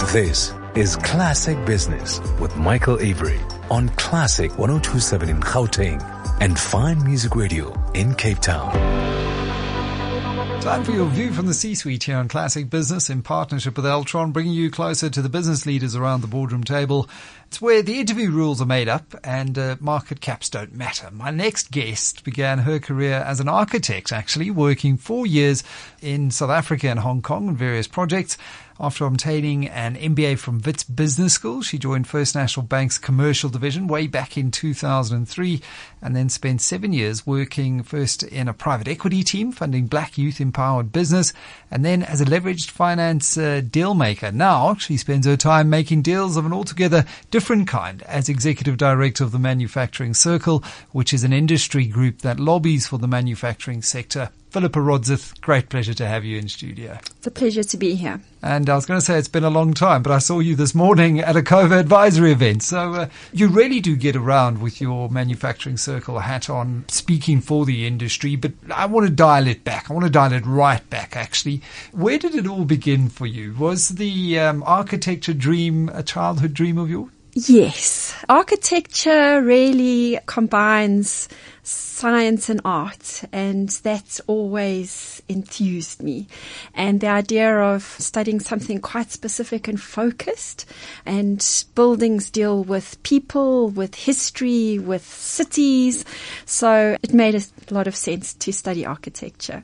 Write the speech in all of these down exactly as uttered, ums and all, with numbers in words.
This is Classic Business with Michael Avery on Classic one oh two point seven in Gauteng and Fine Music Radio in Cape Town. Time for your view from the C-suite here on Classic Business in partnership with Altron, bringing you closer to the business leaders around the boardroom table. It's where the interview rules are made up and uh, market caps don't matter. My next guest began her career as an architect, actually, working four years in South Africa and Hong Kong on various projects. After obtaining an M B A from Wits Business School, she joined First National Bank's commercial division way back in two thousand three and then spent seven years working first in a private equity team funding black youth-empowered business and then as a leveraged finance uh, deal maker. Now she spends her time making deals of an altogether different kind as executive director of the Manufacturing Circle, which is an industry group that lobbies for the manufacturing sector. Philippa Rodzith, great pleasure to have you in studio. It's a pleasure to be here. And I was going to say it's been a long time, but I saw you this morning at a COVA advisory event. So uh, you really do get around with your Manufacturing Circle hat on, speaking for the industry. But I want to dial it back. I want to dial it right back, actually. Where did it all begin for you? Was the um, architecture dream a childhood dream of yours? Yes. Architecture really combines science and art, and that's always enthused me. And the idea of studying something quite specific and focused, and buildings deal with people, with history, with cities. So it made a lot of sense to study architecture.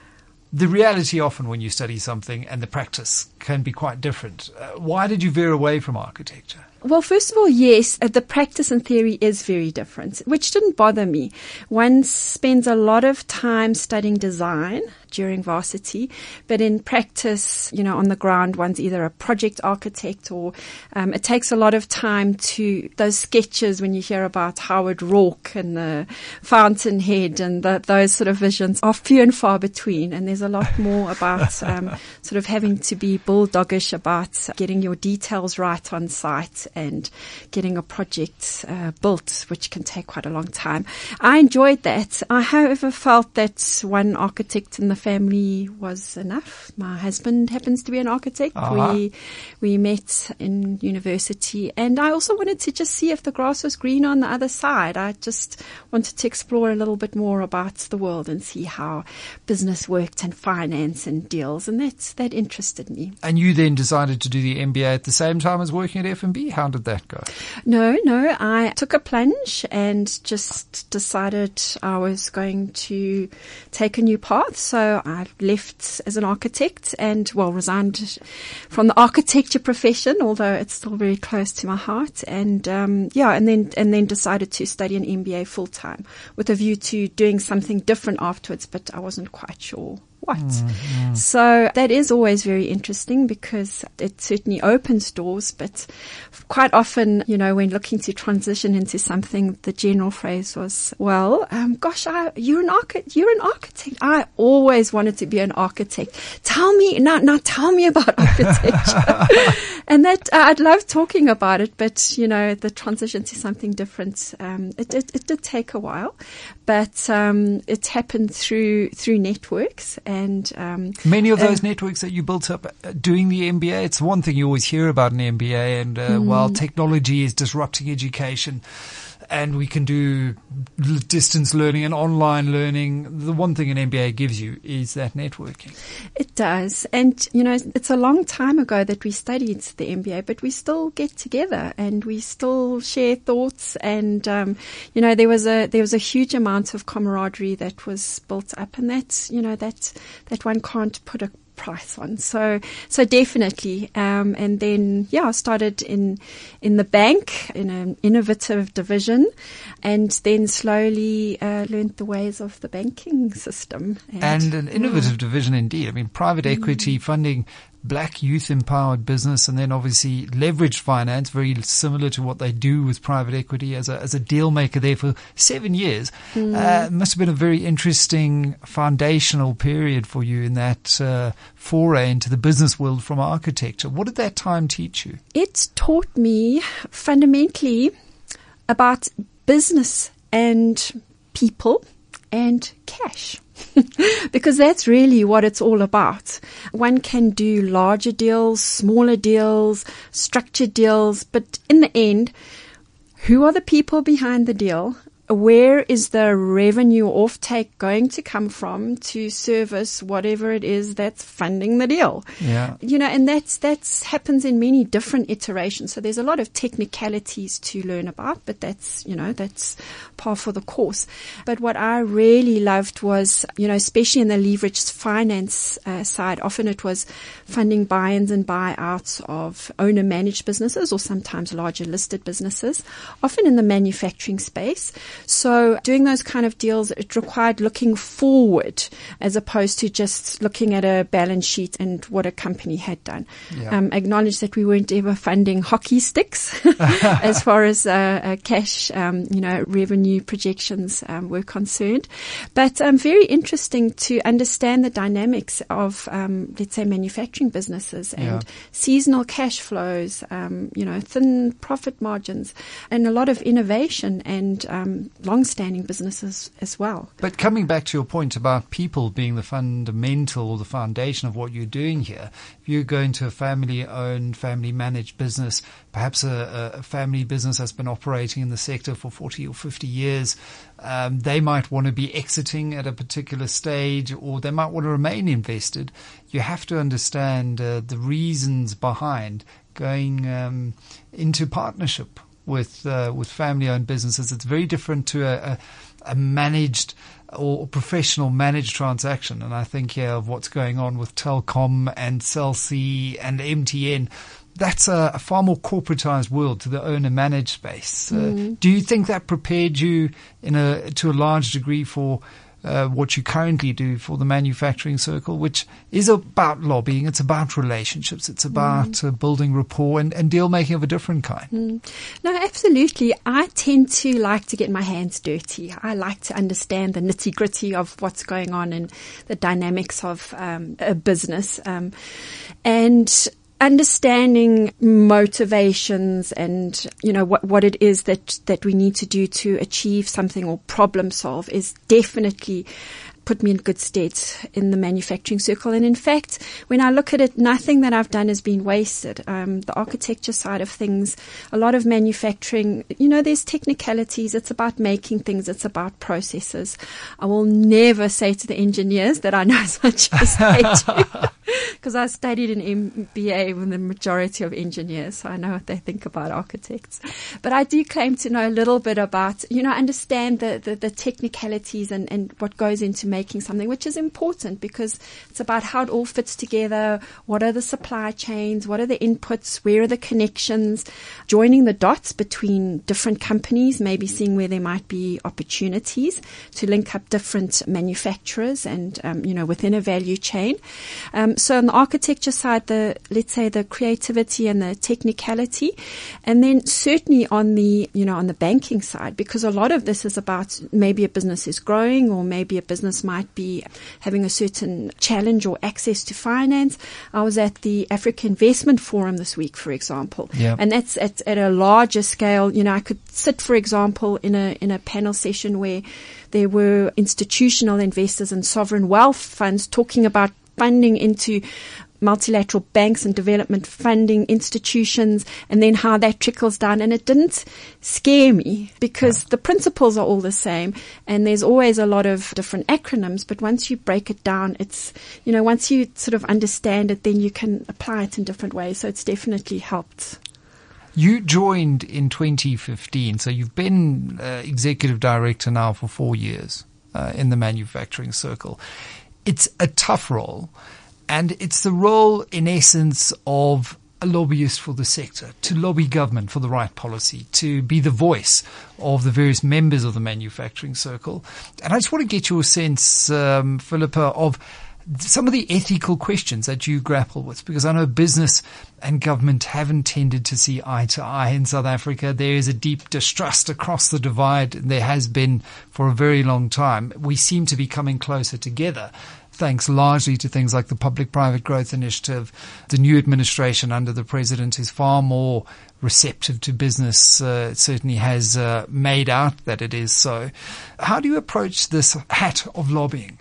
The reality often when you study something and the practice can be quite different. Uh, why did you veer away from architecture? Well, first of all, yes, the practice and theory is very different, which didn't bother me. One spends a lot of time studying design during varsity, but in practice, you know, on the ground, one's either a project architect or um, it takes a lot of time to, those sketches when you hear about Howard Rourke and the Fountainhead and the, those sort of visions are few and far between. And there's a lot more about um, sort of having to be bulldoggish about getting your details right on site and getting a project uh, built, which can take quite a long time. I enjoyed that. I, however, felt that one architect in the family was enough. My husband happens to be an architect. Uh-huh. We we met in university, and I also wanted to just see if the grass was green on the other side. I just wanted to explore a little bit more about the world and see how business worked and finance and deals, and that's, that interested me. And you then decided to do the M B A at the same time as working at F N B? How did that go? No, no. I took a plunge and just decided I was going to take a new path. So I left as an architect and, well, resigned from the architecture profession, although it's still very close to my heart. And, um, yeah, and then, and then decided to study an M B A full time with a view to doing something different afterwards, but I wasn't quite sure what. Mm-hmm. So that is always very interesting because it certainly opens doors, but quite often, you know, when looking to transition into something, the general phrase was, well, um, gosh, I, you're an architect, you're an architect. I always wanted to be an architect. Tell me, now, now tell me about architecture. And that, uh, I'd love talking about it, but, you know, the transition to something different, um, it, it, it did take a while, but, um, it happened through, through networks. And um, many of those uh, networks that you built up doing the M B A, it's one thing you always hear about an M B A, and uh, mm. while technology is disrupting education and we can do distance learning and online learning, the one thing an M B A gives you is that networking. It does. And, you know, it's a long time ago that we studied the M B A, but we still get together and we still share thoughts. And, um, you know, there was a, there was a huge amount of camaraderie that was built up, and that's, you know, that, that one can't put a price on. So, so definitely. Um, and then, yeah, I started in, in the bank in an innovative division, and then slowly, uh, learned the ways of the banking system. And, and an innovative yeah. division indeed. I mean, private equity mm. funding black youth-empowered business, and then obviously leveraged finance, very similar to what they do with private equity as a as a deal maker there for seven years. Mm. Uh, must have been a very interesting foundational period for you in that uh, foray into the business world from architecture. What did that time teach you? It taught me fundamentally about business and people and cash. Because that's really what it's all about. One can do larger deals, smaller deals, structured deals, but in the end, who are the people behind the deal? Where is the revenue offtake going to come from to service whatever it is that's funding the deal? Yeah. You know, and that's, that's happens in many different iterations. So there's a lot of technicalities to learn about, but that's, you know, that's par for the course. But what I really loved was, you know, especially in the leveraged finance uh, side, often it was funding buy-ins and buyouts of owner-managed businesses or sometimes larger listed businesses, often in the manufacturing space. So doing those kind of deals, it required looking forward as opposed to just looking at a balance sheet and what a company had done. Yeah. Um, acknowledge that we weren't ever funding hockey sticks as far as uh, uh, cash, um, you know, revenue projections um, were concerned. But um, very interesting to understand the dynamics of, um, let's say, manufacturing businesses and Yeah. seasonal cash flows, um, you know, thin profit margins, and a lot of innovation and um, long-standing businesses as well. But coming back to your point about people being the fundamental or the foundation of what you're doing here, if you go into a family-owned, family-managed business, perhaps a, a family business that's been operating in the sector for forty or fifty years, um, they might want to be exiting at a particular stage, or they might want to remain invested. You have to understand uh, the reasons behind going um, into partnership with uh, with family-owned businesses. It's very different to a, a, a managed or professional managed transaction. And I think here of what's going on with Telkom and Cell C and M T N. That's a, a far more corporatized world to the owner-managed space. Mm. Uh, do you think that prepared you in a to a large degree for Uh, what you currently do for the manufacturing circle, which is about lobbying, it's about relationships, it's about mm. uh, building rapport and, and deal making of a different kind? Mm. No, absolutely. I tend to like to get my hands dirty. I like to understand the nitty gritty of what's going on and the dynamics of um, a business. Um, and understanding motivations and, you know, what, what it is that, that we need to do to achieve something or problem solve is definitely put me in good stead in the manufacturing circle. And in fact, when I look at it, nothing that I've done has been wasted. Um, the architecture side of things, a lot of manufacturing, you know, there's technicalities. It's about making things. It's about processes. I will never say to the engineers that I know as much as they do, because I studied an M B A with the majority of engineers, so I know what they think about architects. But I do claim to know a little bit about, you know, understand the, the, the technicalities and, and what goes into making making something, which is important because it's about how it all fits together. What are the supply chains? What are the inputs? Where are the connections? Joining the dots between different companies, maybe seeing where there might be opportunities to link up different manufacturers and, um, you know, within a value chain. Um, so on the architecture side, the, let's say the creativity and the technicality, and then certainly on the, you know, on the banking side, because a lot of this is about maybe a business is growing or maybe a business might be having a certain challenge or access to finance. I was at the Africa Investment Forum this week, for example, yeah. and that's at, at a larger scale. You know, I could sit, for example, in a in a panel session where there were institutional investors and sovereign wealth funds talking about funding into multilateral banks and development funding institutions, and then how that trickles down. And it didn't scare me because yeah. the principles are all the same, and there's always a lot of different acronyms. But once you break it down, it's, you know, once you sort of understand it, then you can apply it in different ways. So it's definitely helped. You joined in twenty fifteen, so you've been uh, executive director now for four years uh, in the manufacturing circle. It's a tough role. And it's the role, in essence, of a lobbyist for the sector, to lobby government for the right policy, to be the voice of the various members of the manufacturing circle. And I just want to get your sense, um, Philippa, of some of the ethical questions that you grapple with, because I know business and government haven't tended to see eye to eye in South Africa. There is a deep distrust across the divide. There has been for a very long time. We seem to be coming closer together, thanks largely to things like the Public-Private Growth Initiative. The new administration under the president is far more receptive to business. Uh, it certainly has uh, made out that it is so. How do you approach this hat of lobbying?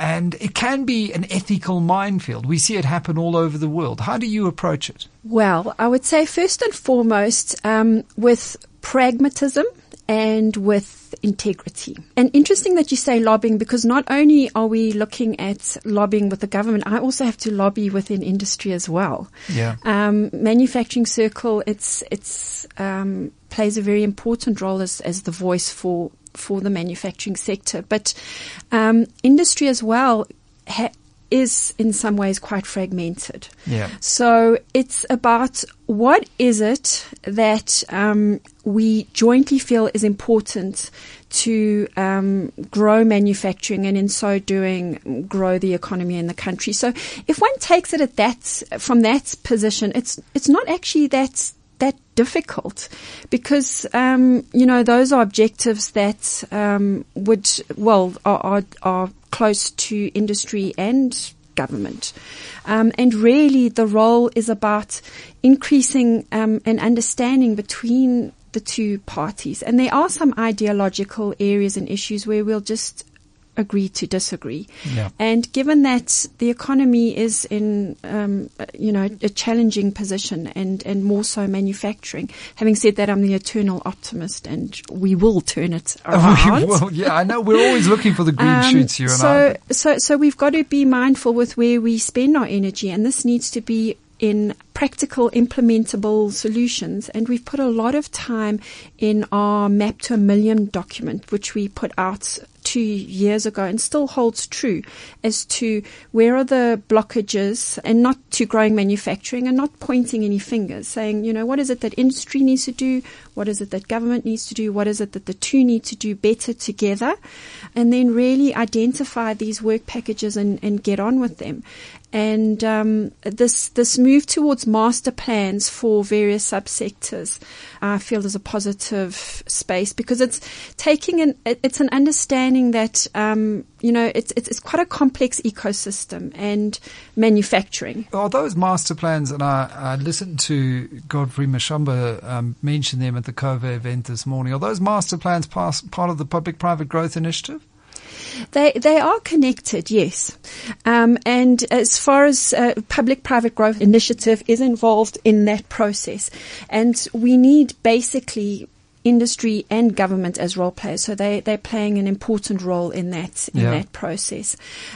And it can be an ethical minefield. We see it happen all over the world. How do you approach it? Well, I would say first and foremost, um, with pragmatism and with integrity. And interesting that you say lobbying, because not only are we looking at lobbying with the government, I also have to lobby within industry as well. Yeah. Um, Manufacturing Circle, it's, it's, um, plays a very important role as, as the voice for, for the manufacturing sector. But, um, industry as well ha- is in some ways quite fragmented. Yeah. So it's about what is it that um, we jointly feel is important to um, grow manufacturing, and in so doing grow the economy in the country. So if one takes it at that from that position, it's it's not actually that that difficult, because um, you know those are objectives that um, would well are, are are close to industry and government. Um, and really the role is about increasing um, an understanding between the two parties. And there are some ideological areas and issues where we'll just agree to disagree. Yeah. And given that the economy is in, um, you know, a challenging position, and, and more so manufacturing. Having said that, I'm the eternal optimist, and we will turn it around. Well, yeah, I know. We're always looking for the green um, shoots, you and so, I. So, so we've got to be mindful with where we spend our energy, and this needs to be in practical, implementable solutions. And we've put a lot of time in our Map to a Million document, which we put out two years ago and still holds true as to where are the blockages, and not to growing manufacturing, and not pointing any fingers, saying, you know, what is it that industry needs to do? What is it that government needs to do? What is it that the two need to do better together? And then really identify these work packages and, and get on with them. And um, this this move towards master plans for various subsectors, I feel, is a positive space, because it's taking an it's an understanding that um, you know it's, it's it's quite a complex ecosystem, and manufacturing. Are those master plans? And I, I listened to Godfrey Mashamba um, mention them at the COVA event this morning. Are those master plans pass, part of the Public-Private Growth Initiative? They they are connected, yes. Um, and as far as uh, Public-Private Growth Initiative is involved in that process, and we need basically industry and government as role players. So they, they're playing an important role in that, in yeah. that process.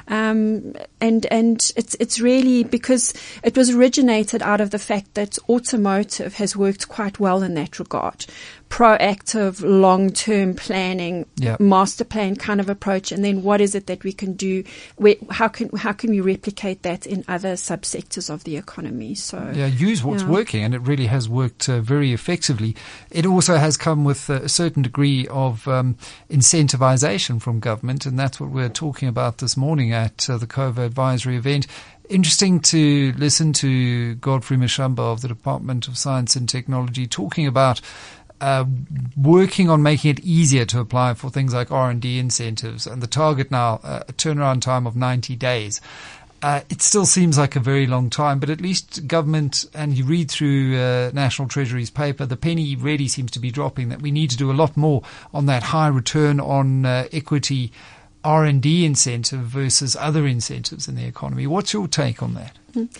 Um, and, and it's, it's really because it was originated out of the fact that automotive has worked quite well in that regard. Proactive, long-term planning, yeah. master plan kind of approach. And then what is it that we can do? Where, how can, how can we replicate that in other subsectors of the economy? So, yeah, use what's yeah. working, and it really has worked uh, very effectively. It also has come with a certain degree of um, incentivization from government, and that's what we're talking about this morning at uh, the COVA advisory event. Interesting to listen to Godfrey Mashamba of the Department of Science and Technology talking about uh, working on making it easier to apply for things like R and D incentives, and the target now, uh, a turnaround time of ninety days. Uh, it still seems like a very long time, but at least government, and you read through uh, National Treasury's paper, the penny really seems to be dropping, that we need to do a lot more on that high return on uh, equity R and D incentive versus other incentives in the economy. What's your take on that?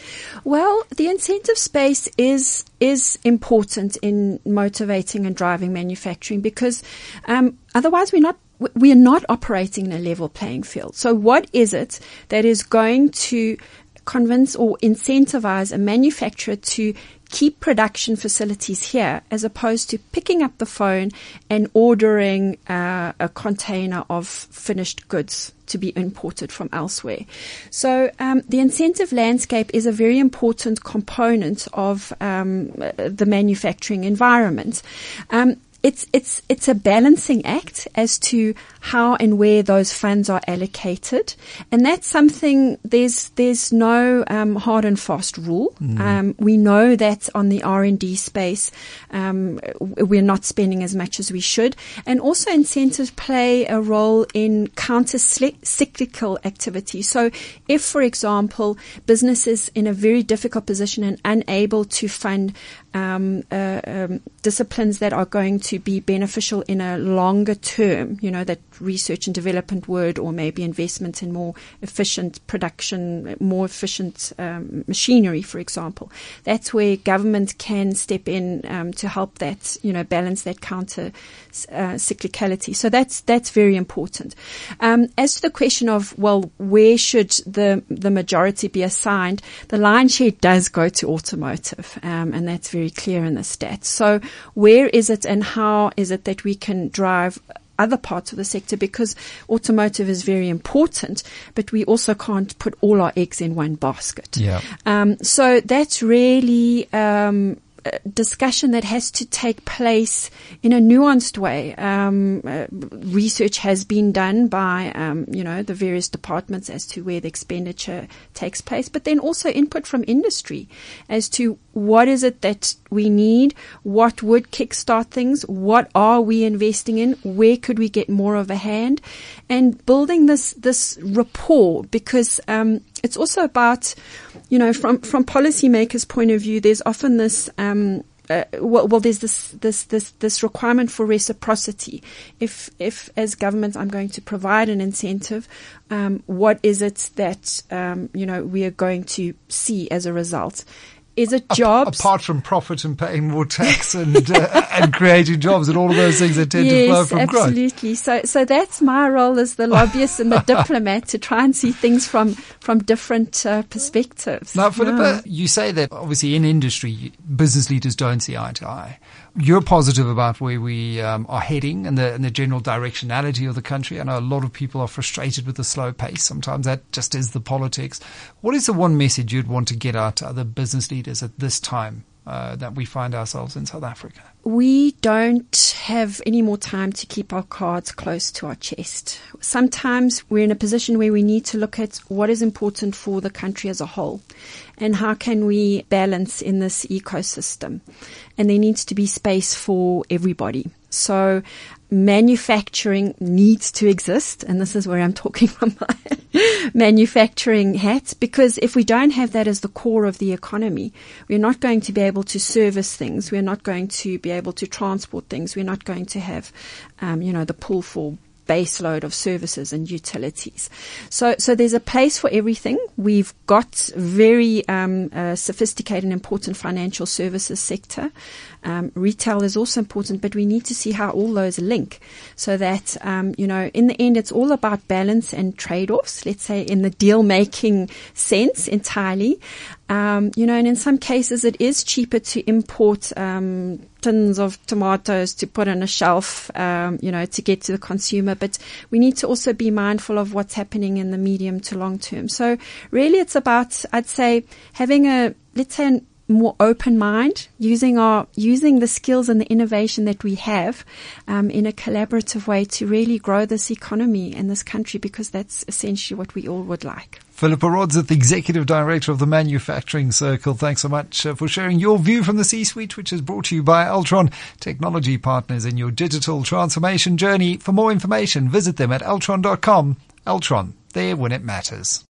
Well, the incentive space is is important in motivating and driving manufacturing, because um, otherwise we're not we are not operating in a level playing field. So what is it that is going to convince or incentivize a manufacturer to keep production facilities here, as opposed to picking up the phone and ordering uh, a container of finished goods to be imported from elsewhere? So um, the incentive landscape is a very important component of um, the manufacturing environment. Um, It's, it's, it's a balancing act as to how and where those funds are allocated. And that's something, there's, there's no, um, hard and fast rule. Mm. Um, we know that on the R and D space, um, we're not spending as much as we should. And also incentives play a role in counter-cyclical activity. So if, for example, businesses in a very difficult position and unable to fund um, uh, um, disciplines that are going to be beneficial in a longer term, you know, that research and development word, or maybe investment in more efficient production, more efficient um, machinery, for example. That's where government can step in um, to help that, you know, balance that counter uh, cyclicality. So that's that's very important. Um, as to the question of, well, where should the the majority be assigned, the lion's share does go to automotive, um, and that's very clear in the stats. So where is it and how is it that we can drive other parts of the sector, because automotive is very important, but we also can't put all our eggs in one basket. Yeah. Um, so that's really um, a discussion that has to take place in a nuanced way. Um, uh, research has been done by, um, you know, the various departments as to where the expenditure takes place, but then also input from industry as to what is it that we need, what would kickstart things, what are we investing in, where could we get more of a hand, and building this this rapport, because um, it's also about, you know, from from policymakers' point of view, there's often this um, uh, well, well, there's this this this this requirement for reciprocity. If if as government I'm going to provide an incentive, um, what is it that um, you know we are going to see as a result? Is it jobs? Apart from profit and paying more tax and uh, and creating jobs and all of those things that tend yes, to flow from growth. Absolutely. So so that's my role as the lobbyist and the diplomat, to try and see things from from different uh, perspectives. Now, Philippa, Yeah. you say that obviously in industry, business leaders don't see eye to eye. You're positive about where we um, are heading and the, and the general directionality of the country. I know a lot of people are frustrated with the slow pace. Sometimes that just is the politics. What is the one message you'd want to get out to other business leaders at this time uh, that we find ourselves in South Africa? We don't have any more time to keep our cards close to our chest. Sometimes we're in a position where we need to look at what is important for the country as a whole and how can we balance in this ecosystem. And there needs to be space for everybody. So manufacturing needs to exist, and this is where I'm talking from my manufacturing hat, because if we don't have that as the core of the economy, we're not going to be able to service things, we're not going to be able to transport things, we're not going to have, um, you know, the pull for base load of services and utilities. So, so there's a place for everything. We've got very um, uh, sophisticated and important financial services sector. Um, retail is also important, but we need to see how all those link, so that um, you know, in the end, it's all about balance and trade-offs. Let's say in the deal-making sense entirely. Um, you know, and in some cases, it is cheaper to import um, tins of tomatoes to put on a shelf, um, you know, to get to the consumer. But we need to also be mindful of what's happening in the medium to long term. So really, it's about, I'd say, having a, let's say, an more open mind, using our using the skills and the innovation that we have um, in a collaborative way to really grow this economy and this country, because that's essentially what we all would like. Philippa Rodzith, the Executive Director of the Manufacturing Circle, thanks so much uh, for sharing your view from the C-Suite, which is brought to you by Altron, technology partners in your digital transformation journey. For more information, visit them at altron dot com. Altron, there when it matters.